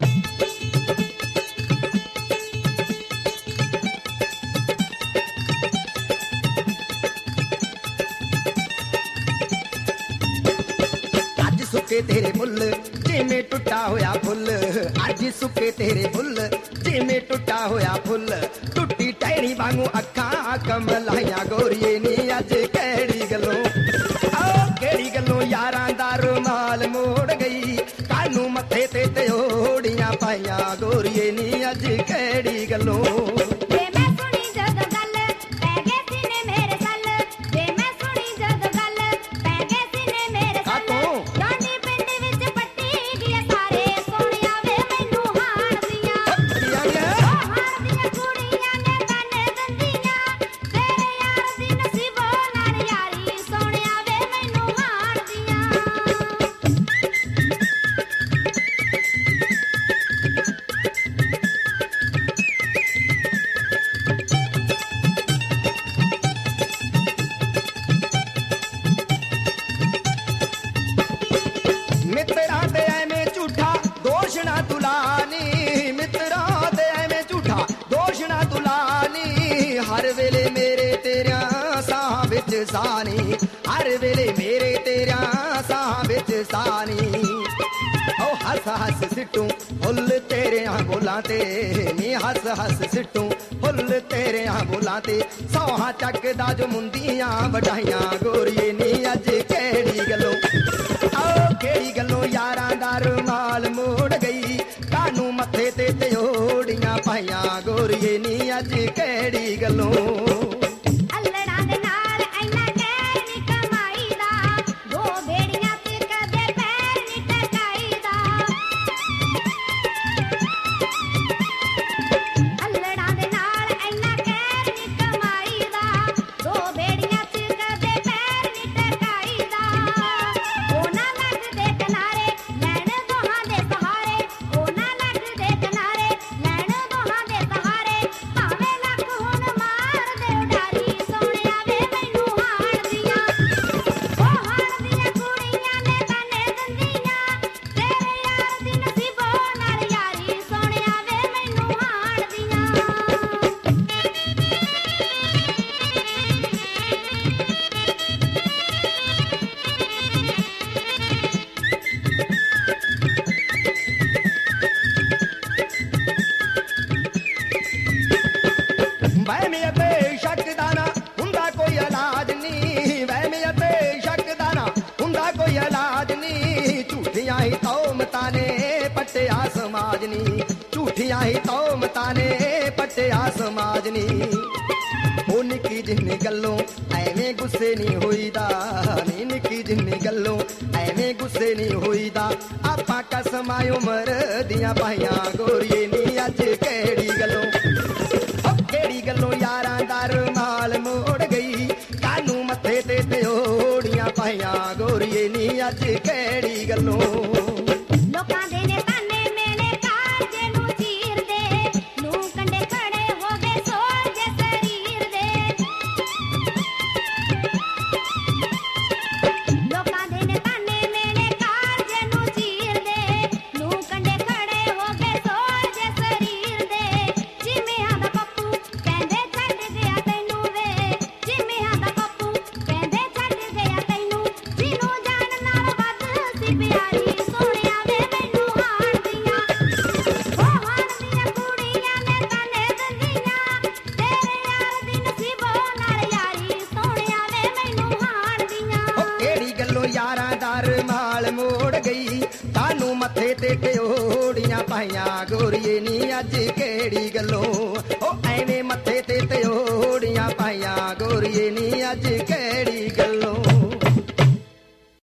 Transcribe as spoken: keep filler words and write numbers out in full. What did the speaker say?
सुके तेरे फुल जिमें टुटा होया फुल, अज सुके तेरे फुल जिमें टुटा होया फुल। टुटी टहनी वांगू अखा कमलाइया गोरिए नी अज केड़ी गलों, आओ केड़ी गलों यारां दा रुमाल मोड़ गई, कानू मथे ते त्योड़ियां पाइया गोरिए नी अज केड़ी गलों। सानी हर वेले मेरे तेरा साह बिच सानी, ओ हस हस सिटू फुल तेरे बोलां ते नी, हस हस सिटू फुल तेरे बोलां ते। सौहा चकदा जो मुंदियां वडाइयां गोरिए नी अज केड़ी गलों, आओ केड़ी गलों यारां दा रुमाल मोड़ गई, कानू मथे ते त्योड़ियां पाइयां गोरिए नी अज केड़ी गलों। झूठियां ही तौमतां ने पटिया समाज नी, ओ निकी जिन्नी गल्लों एवें गुस्से नहीं होईदा, नी निकी जिन्नी गल्लों एवें गुस्से नहीं होईदा। आपां कसमां उमर दियां पाइयां गोरिए नी अज केड़ी गल्लों, ओ केड़ी गल्लों यारां दा रुमाल मोड़ गई, कानू मथे ते त्योड़ियां पाइयां गोरिए नी अज केड़ी गल्लों। मथे ते त्योड़ियां पाइयां गोरिए नी अज केड़ी गल्लों, ओ एवें मथे ते त्योड़ियां पाइयां गोरिए नी अज